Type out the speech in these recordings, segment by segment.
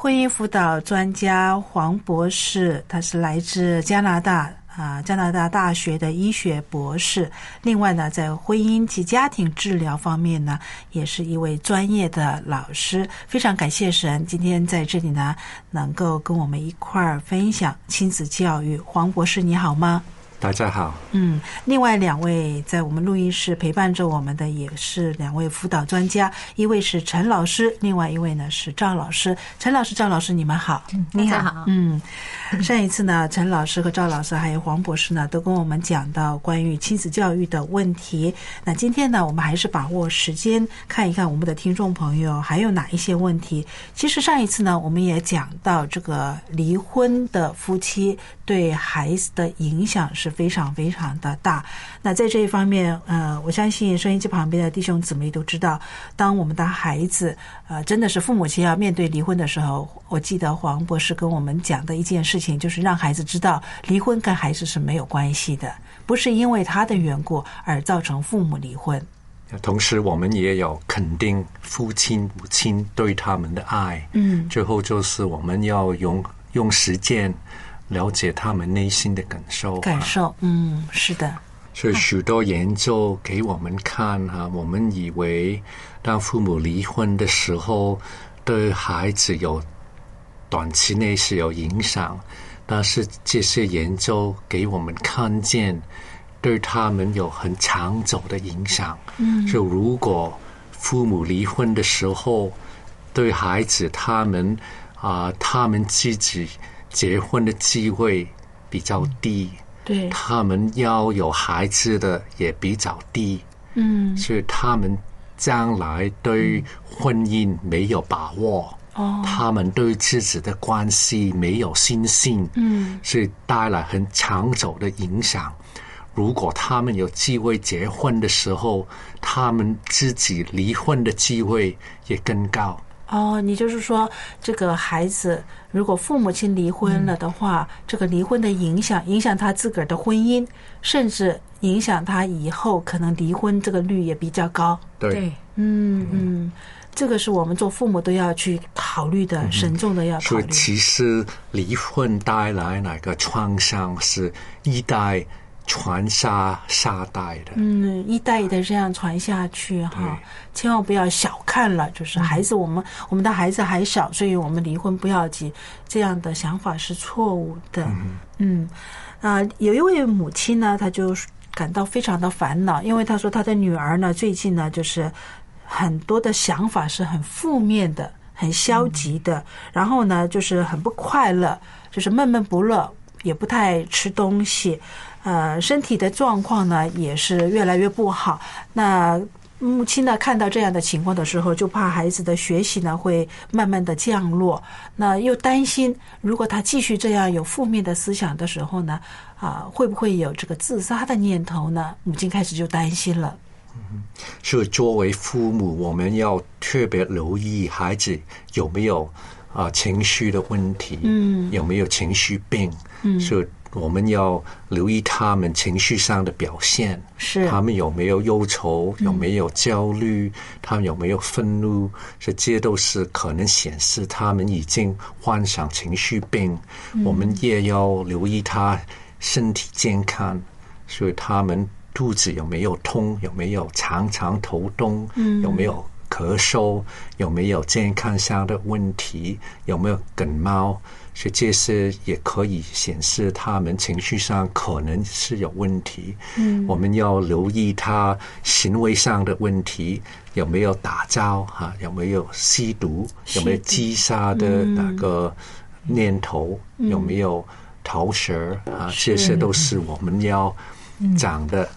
婚姻辅导专家黄博士，他是来自加拿大大学的医学博士，另外呢在婚姻及家庭治疗方面呢也是一位专业的老师。非常感谢神今天在这里呢能够跟我们一块儿分享亲子教育。黄博士你好吗？ 大家好。 另外两位在我们录音室陪伴着我们的也是两位辅导专家，一位是陈老师，另外一位呢是赵老师。陈老师、赵老师你们好。 你好。 上一次呢陈老师和赵老师还有黄博士呢都跟我们讲到关于亲子教育的问题。那今天呢我们还是把握时间看一看我们的听众朋友还有哪一些问题。其实上一次呢我们也讲到这个离婚的夫妻对孩子的影响是非常非常的大。那在这一方面我相信收音机旁边的弟兄姊妹都知道，当我们的孩子真的是父母亲要面对离婚的时候，我记得黄博士跟我们讲的一件事情就是让孩子知道离婚跟孩子是没有关系的，不是因为他的缘故而造成父母离婚。 同时我们也有肯定父亲母亲对他们的爱。最后就是我们要用时间了解他们内心的感受。 是的。 所以许多研究给我们看我们以为当父母离婚的时候对孩子有短期内是有影响，但是这些研究给我们看见对他们有很长久的影响。所以如果父母离婚的时候对孩子他们自己结婚的机会比较低， 对， 他们要有孩子的也比较低。所以他们将来对婚姻没有把握。他们对自己的关系没有信心。所以带来很长久的影响。如果他们有机会结婚的时候，他们自己离婚的机会也更高。 你就是说这个孩子如果父母亲离婚了的话，这个离婚的影响他自个儿的婚姻，甚至影响他以后可能离婚这个率也比较高。 对。 这个是我们做父母都要去考虑的，慎重的要考虑。 所以其实离婚带来那个创伤是一代传下代的。一代一代这样传下去千万不要小看了，就是孩子我们的孩子还小，所以我们离婚不要急，这样的想法是错误的。有一位母亲呢，她就感到非常的烦恼，因为她说她的女儿呢最近呢就是很多的想法是很负面的，很消极的，然后呢就是很不快乐，就是闷闷不乐，也不太吃东西，身体的状况呢也是越来越不好。那母亲呢看到这样的情况的时候，就怕孩子的学习呢会慢慢的降落，那又担心如果他继续这样有负面的思想的时候呢会不会有这个自杀的念头呢？母亲开始就担心了。所以作为父母，我们要特别留意孩子有没有情绪的问题，有没有情绪病。所以我们要留意他们情绪上的表现， 是他们有没有忧愁，有没有焦虑，他们有没有愤怒，这些都是可能显示他们已经患上情绪病。我们也要留意他身体健康，所以他们肚子有没有痛，有没有常常头痛，有没有咳嗽，有没有健康上的问题，有没有感冒，所以这些也可以显示他们情绪上可能是有问题。我们要留意他行为上的问题，有没有打招有没有吸毒，有没有自杀的那个念头，有没有逃舌这些都是我们要讲的。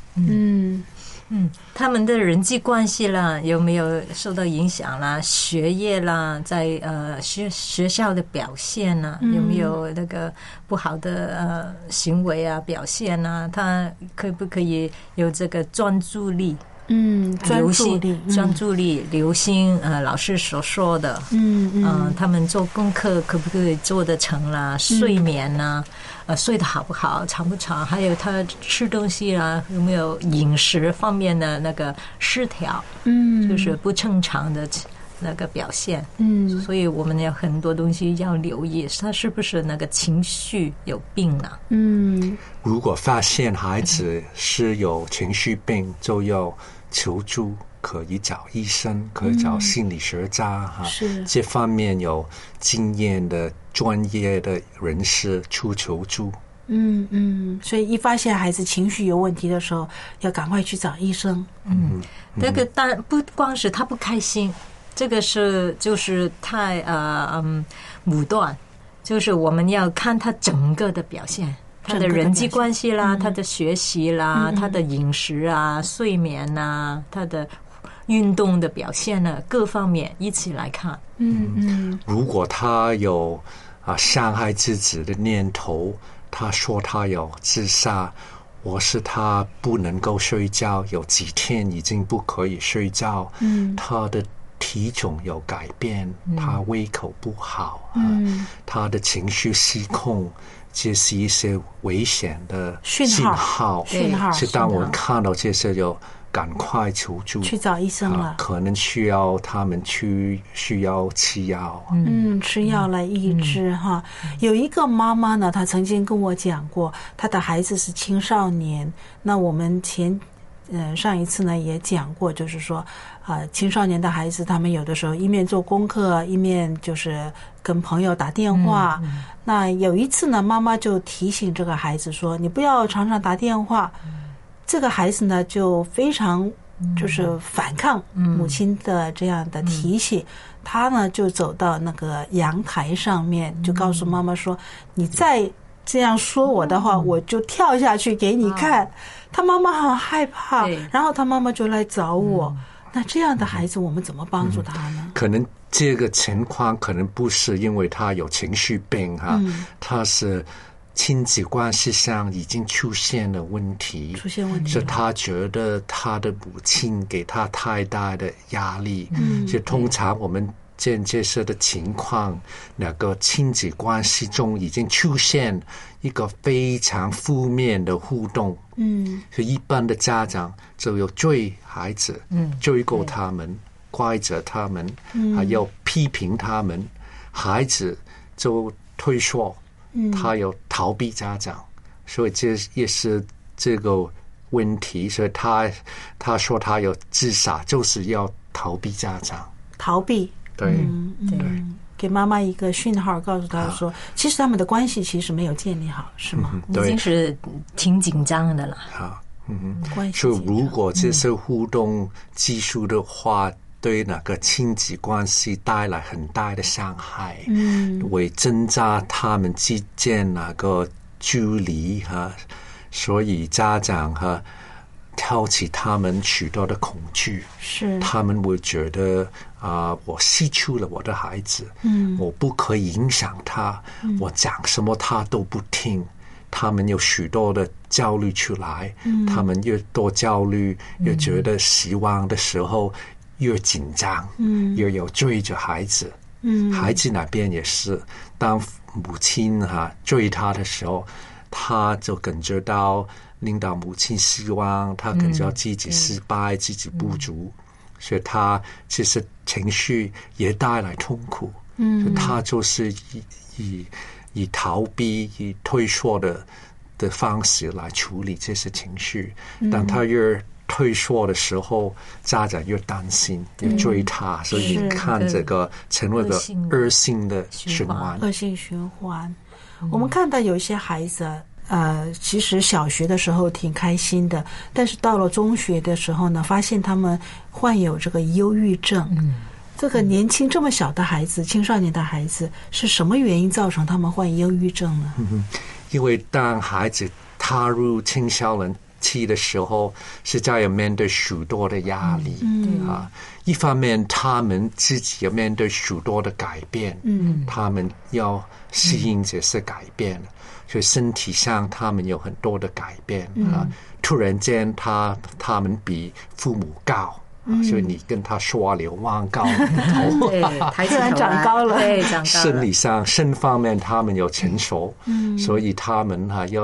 他们的人际关系啦有没有受到影响啦，学业啦，在学校的表现啦，有没有那个不好的行为表现啊，他可不可以有这个专注力，专注力留心老师所说的，他们做功课可不可以做得成啦，睡眠啦，睡得好不好，长不长，还有他吃东西啦，有没有饮食方面的那个失调，就是不正常的那个表现。所以我们有很多东西要留意，他是不是那个情绪有病啊？ 如果发现孩子是有情绪病，就要求助，可以找医生，可以找心理学家是这方面有经验的专业的人士去求助。 所以一发现孩子情绪有问题的时候，要赶快去找医生。 那个当然不光是他不开心，这个就是太武断，就是我们要看他整个的表现，他的人际关系啦，他的学习啦，他的饮食啊、睡眠啊，他的运动的表现呢，各方面一起来看。 如果他有伤害自己的念头，他说他有自杀，或是他不能够睡觉，有几天已经不可以睡觉，他的体重有改变，他胃口不好，他的情绪失控，这是一些危险的信号。是当我们看到这些，就赶快求助， 去找医生了。 可能需要他们需要吃药， 吃药来抑制哈。有一个妈妈呢，她曾经跟我讲过，她的孩子是青少年。那我们上一次呢也讲过，就是说青少年的孩子，他们有的时候一面做功课，一面就是跟朋友打电话。那有一次呢，妈妈就提醒这个孩子说：“你不要常常打电话。”这个孩子呢就非常就是反抗母亲的这样的提醒，他呢就走到那个阳台上面，就告诉妈妈说：“你再这样说我的话，我就跳下去给你看。”他妈妈很害怕，然后他妈妈就来找我。那这样的孩子我们怎么帮助他呢？ 可能这个情况可能不是因为他有情绪病他是亲子关系上已经出现了问题，是他觉得他的母亲给他太大的压力。所以通常我们见这些的情况，那个亲子关系中已经出现一个非常负面的互动。所以一般的家长就要追孩子，追够他们，怪责他们，还要批评他们，孩子就退缩。他有逃避家长，所以这也是这个问题。所以他说他有自杀，就是要逃避家长。 逃避， 对， 给妈妈一个讯号，告诉她说，其实他们的关系其实没有建立好，是吗？ 已经是挺紧张的了。 所以如果这些互动技术的话，对那个亲子关系带来很大的伤害，会增加他们之间那个距离所以家长挑起他们许多的恐惧， 是他们会觉得我失去了我的孩子，我不可以影响他，我讲什么他都不听。他们有许多的焦虑出来，他们越多焦虑，越觉得希望的时候越紧张，越有追着孩子。孩子那边也是，当母亲追他的时候，他就感觉到令到母亲失望，他感觉到自己失败，自己不足，所以他其实情绪也带来痛苦。他就是以逃避、以退缩的方式来处理这些情绪。当他越退缩的时候，家长越担心，越追他，所以你看这个成为个恶性的循环。 恶性循环。我们看到有一些孩子其实小学的时候挺开心的，但是到了中学的时候呢，发现他们患有这个忧郁症。这个年轻这么小的孩子，青少年的孩子，是什么原因造成他们患忧郁症呢？ 因为当孩子踏入青少年期的时候，实在要面对许多的压力。一方面他们自己要面对许多的改变，他们要适应这些改变，所以身体上他们有很多的改变。突然间他们比父母高。所以你跟他说流忘高头， 突然长高了， 对，长高了。 生理上、身方面他们有成熟，所以他们要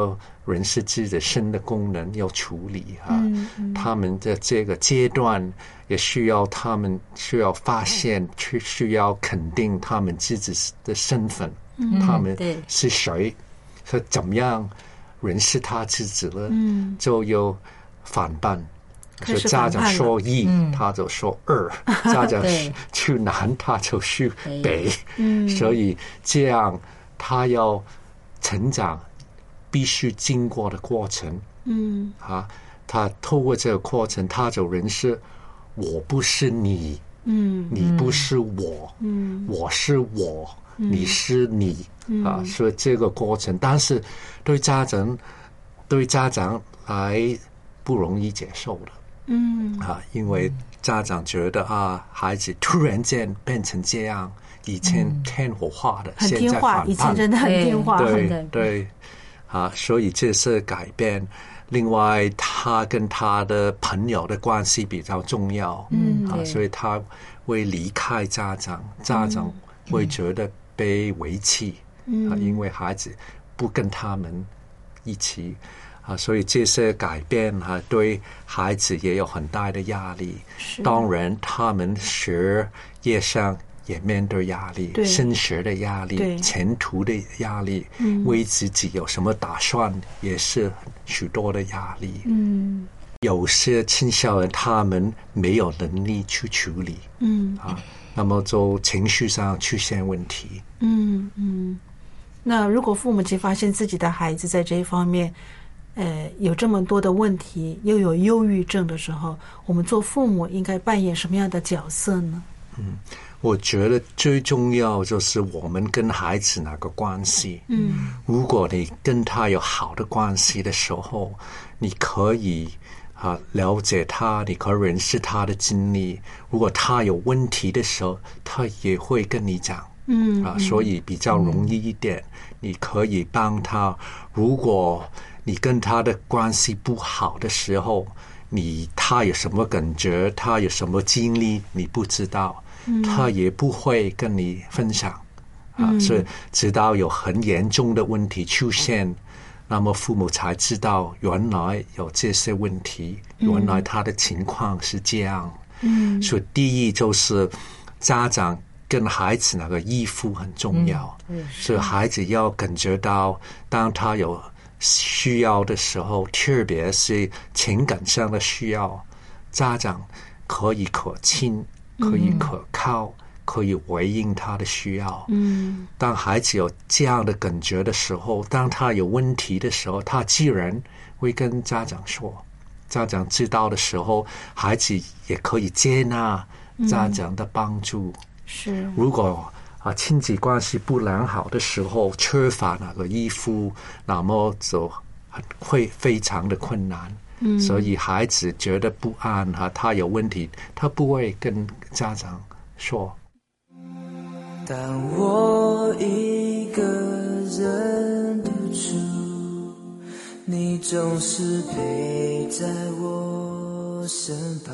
人是自己的身的功能要处理他们的这个阶段也需要他们需要发现，需要肯定他们自己的身份，他们是谁，是怎么样认识他自己了，就有反叛。所以家长说一，他就说二；家长去南，他就去北。所以这样他要成长，必须经过的过程。他透过这个过程，他就认识我不是你，你不是我，我是我，你是你所以这个过程，但是对家长来不容易接受的。因为家长觉得孩子突然间变成这样，以前听我话的， 很听话，以前真的很听话， 对所以这是改变。另外，他跟他的朋友的关系比较重要，所以他会离开家长，家长会觉得被遗弃，因为孩子不跟他们一起。所以这些改变对孩子也有很大的压力。当然，他们学业上也面对压力，升学的压力，前途的压力，为自己有什么打算，也是许多的压力。有些青少年他们没有能力去处理，那么就情绪上出现问题。 那如果父母亲发现自己的孩子在这一方面有这么多的问题，又有忧郁症的时候，我们做父母应该扮演什么样的角色呢？ 我觉得最重要就是我们跟孩子那个关系。如果你跟他有好的关系的时候，你可以了解他，你可以认识他的经历。如果他有问题的时候，他也会跟你讲。所以比较容易一点，你可以帮他。如果你跟他的关系不好的时候，他有什么感觉，他有什么经历你不知道，他也不会跟你分享所以直到有很严重的问题出现，那么父母才知道原来有这些问题，原来他的情况是这样。所以第一就是家长跟孩子那个依附很重要，所以孩子要感觉到当他有需要的时候，特别是情感上的需要，家长可以可亲，可以可靠，可以回应他的需要。当孩子有这样的感觉的时候，当他有问题的时候，他自然会跟家长说。家长知道的时候，孩子也可以接纳家长的帮助。如果亲子关系不良好的时候，缺乏那个依附，那么就会非常的困难。所以孩子觉得不安他有问题，他不会跟家长说。 当我一个人独处，你总是陪在我身旁。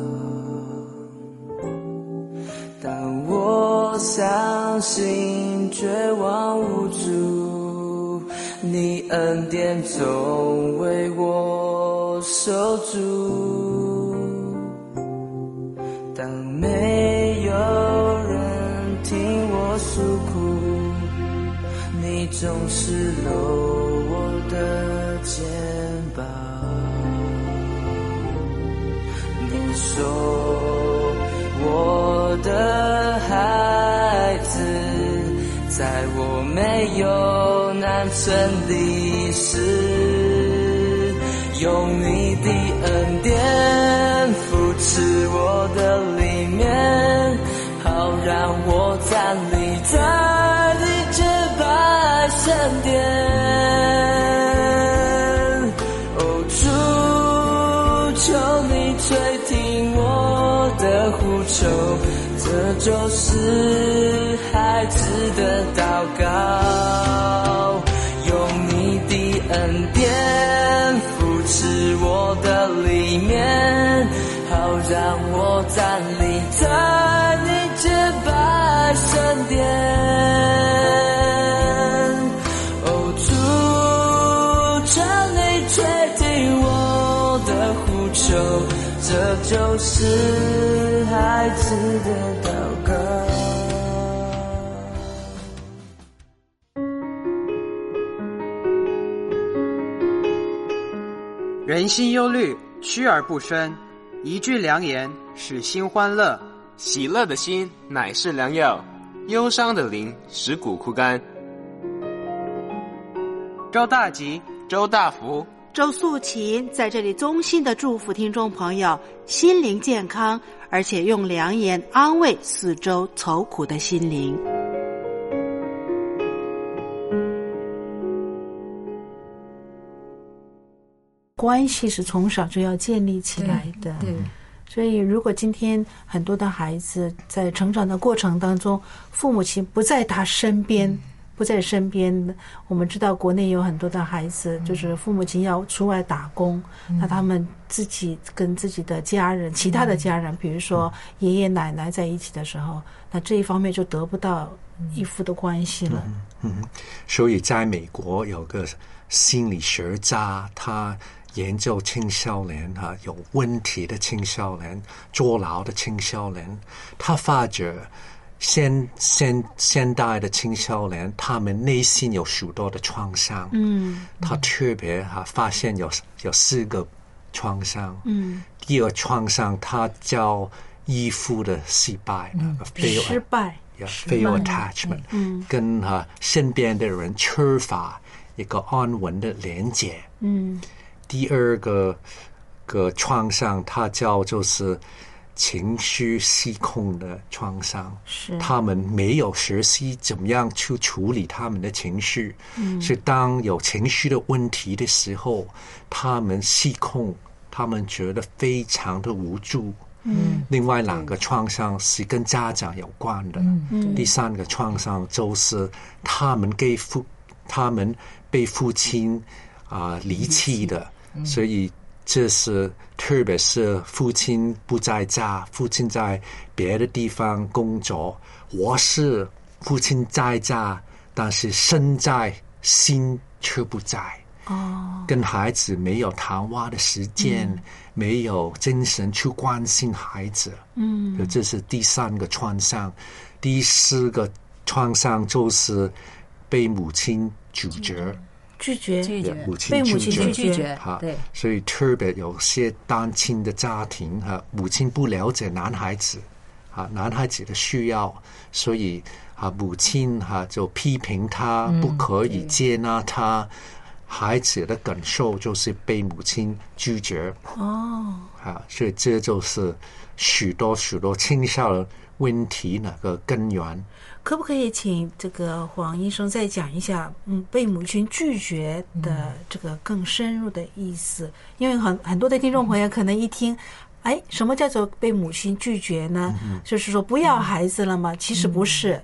当我伤心绝望无助，你恩典总为我守住。当没有人听我诉苦，你总是搂我的肩膀。你说我的孩子，在我没有难成的事，用你的恩典扶持我的里面，好让我站立在你洁白圣殿。哦，主，求你垂听我的呼求，这就是孩子的祷告。用你的恩典扶持我的里面，好让我站立在你洁白圣殿。哦，主，求这就是孩子的祷告。 人心忧虑，虚而不生；一句良言，使心欢乐。 喜乐的心乃是良药，忧伤的灵使骨枯干。 周大吉、 周大福、 周素琴在这里衷心的祝福听众朋友心灵健康，而且用良言安慰四周愁苦的心灵。关系是从小就要建立起来的， 对， 所以如果今天很多的孩子在成长的过程当中，父母亲不在他身边，不在身边，我们知道国内有很多的孩子就是父母亲要出外打工，那他们自己跟自己的家人其他的家人比如说爷爷奶奶在一起的时候，那这一方面就得不到依附的关系了。 所以在美国有个心理学家，他研究青少年有问题的青少年、坐牢的青少年，他发觉现代的青少年他们内心有许多的创伤。他特别发现有4个创伤。第二个创伤他叫依附的失败， 失败 fail attachment，跟身边的人缺乏一个安稳的连结。第二个创伤它叫就是情绪失控的创伤，他们没有学习怎么样去处理他们的情绪，是当有情绪的问题的时候，他们失控，他们觉得非常的无助。另外2个创伤是跟家长有关的。第3个创伤就是他们被父亲离弃的，所以这是特别是父亲不在家，父亲在别的地方工作，或是父亲在家，但是身在心却不在。跟孩子没有谈话的时间，没有精神去关心孩子。这是第3个创伤。第4个创伤就是被母亲拒绝， 被母亲拒绝。 对，所以特别有些单亲的家庭母亲不了解男孩子的需要，所以母亲就批评他，不可以接纳他。孩子的感受就是被母亲拒绝。所以这就是许多青少年问题那个根源。 可不可以请这个黄医生再讲一下被母亲拒绝的这个更深入的意思？因为很多的听众朋友可能一听什么叫做被母亲拒绝呢？就是说不要孩子了吗？其实不是。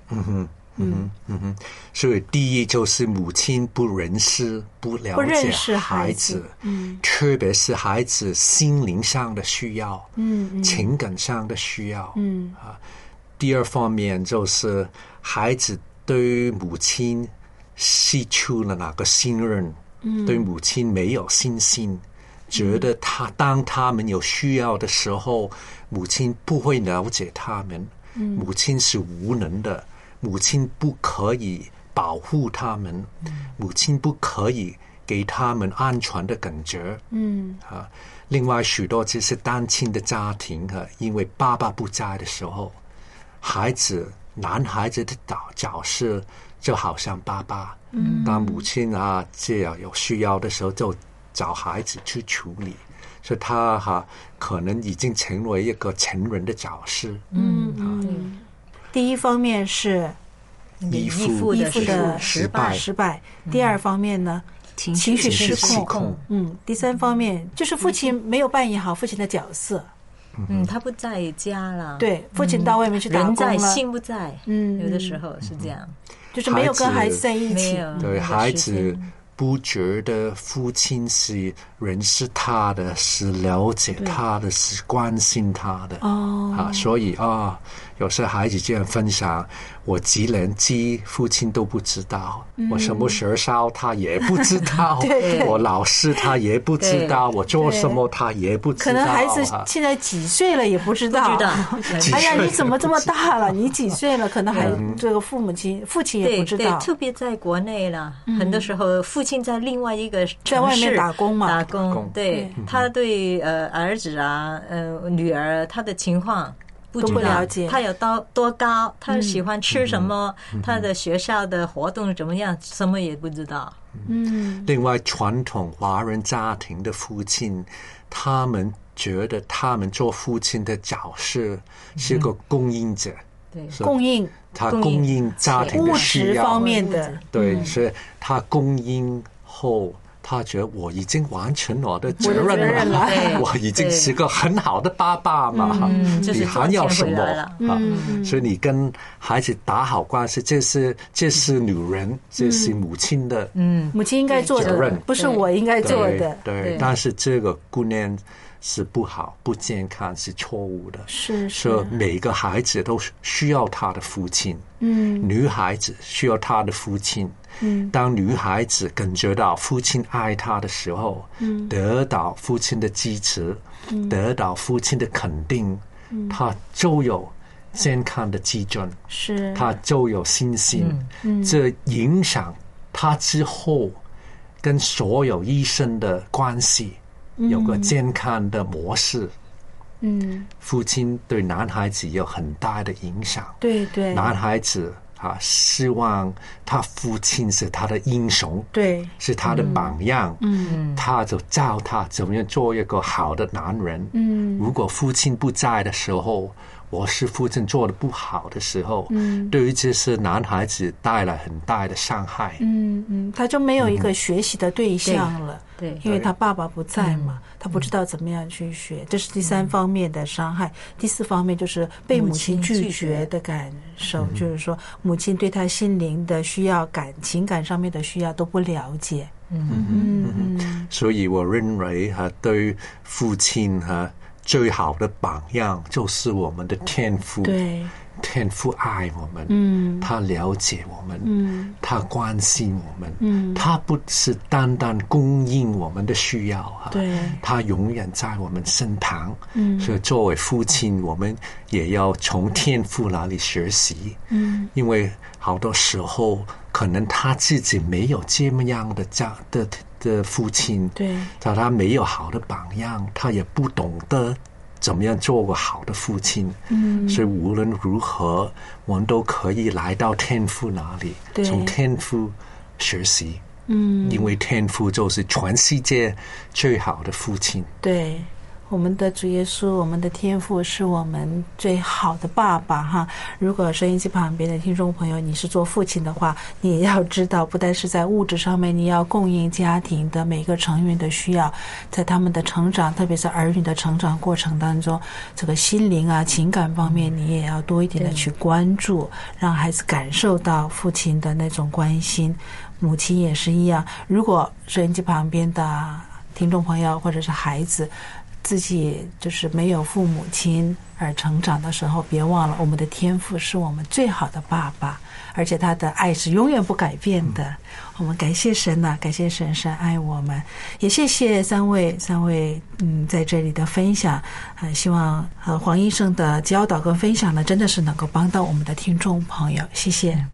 所以第一就是母亲不认识不了解孩子，特别是孩子心灵上的需要，情感上的需要。第二方面就是孩子对母亲失去了那个信任，对母亲没有信心，觉得当他们有需要的时候，母亲不会了解他们，母亲是无能的，母亲不可以保护他们，母亲不可以给他们安全的感觉。另外许多这些单亲的家庭因为爸爸不在的时候，男孩子的角色就好像爸爸，当母亲这样有需要的时候就找孩子去处理，所以他可能已经成为一个成人的角色。 第一方面是依附的失败，第二方面呢情绪失控，第三方面就是父亲没有扮演好父亲的角色。 他不在家了， 对，父亲到外面去打工了， 人在心不在，有的时候是这样， 就是没有跟孩子在一起。 对，孩子不觉得父亲是认识他的，是了解他的，是关心他的。所以有时孩子这样分享，我几年级父亲都不知道，我什么学校他也不知道，我老师他也不知道，我做什么他也不知道。 可能孩子现在几岁了也不知道。哎呀，你怎么这么大了？你几岁了？可能还这个父亲也不知道。 对，特别在国内了，很多时候父亲在另外一个城市在外面打工嘛， 对，他对儿子啊女儿他的情况都不了解， 他有多高，他喜欢吃什么，他的学校的活动怎么样，什么也不知道。 另外传统华人家庭的父亲，他们觉得他们做父亲的角色是个供应者， 对， 他供应家庭的需要物质方面的， 对，所以他供应后，他觉得我已经完成我的责任了，我已经是个很好的爸爸嘛，你还要什么啊？所以你跟孩子打好关系，这是女人，这是母亲的， 母亲应该做的，不是我应该做的。 对，但是这个观念是不好、不健康、是错误的。 是每个孩子都需要他的父亲，女孩子需要他的父亲。当女孩子感觉到父亲爱她的时候，得到父亲的支持，得到父亲的肯定，她就有健康的基准，她就有信心。这影响她之后跟所有医生的关系有个健康的模式。父亲对男孩子有很大的影响。对，男孩子希望他父亲是他的英雄，对，是他的榜样，他就教他怎么样做一个好的男人。如果父亲不在的时候，我是父亲做的不好的时候，对于这些男孩子带来很大的伤害。 他就没有一个学习的对象了，对，因为他爸爸不在嘛，他不知道怎么样去学，这是第三方面的伤害。第四方面就是被母亲拒绝的感受，就是说母亲对他心灵的需要、情感上面的需要都不了解。 所以我认为对父亲最好的榜样就是我们的天父。对，天父爱我们，他了解我们，他关心我们，他不是单单供应我们的需要，对，他永远在我们身旁。所以作为父亲，我们也要从天父那里学习。因为好多时候可能他自己没有这么样的父亲，对，他没有好的榜样，他也不懂得怎么样做个好的父亲。所以无论如何，我们都可以来到天父那里，从天父学习。因为天父就是全世界最好的父亲。对，我们的主耶稣，我们的天父是我们最好的爸爸哈。如果收音机旁边的听众朋友你是做父亲的话，你也要知道，不但是在物质上面你要供应家庭的每个成员的需要，在他们的成长，特别是儿女的成长过程当中，这个心灵情感方面你也要多一点的去关注，让孩子感受到父亲的那种关心。母亲也是一样，如果收音机旁边的听众朋友或者是孩子自己就是没有父母亲而成长的时候，别忘了我们的天父是我们最好的爸爸，而且他的爱是永远不改变的。我们感谢神感谢神爱我们，也谢谢三位在这里的分享。希望黄医生的教导跟分享呢，真的是能够帮到我们的听众朋友，谢谢。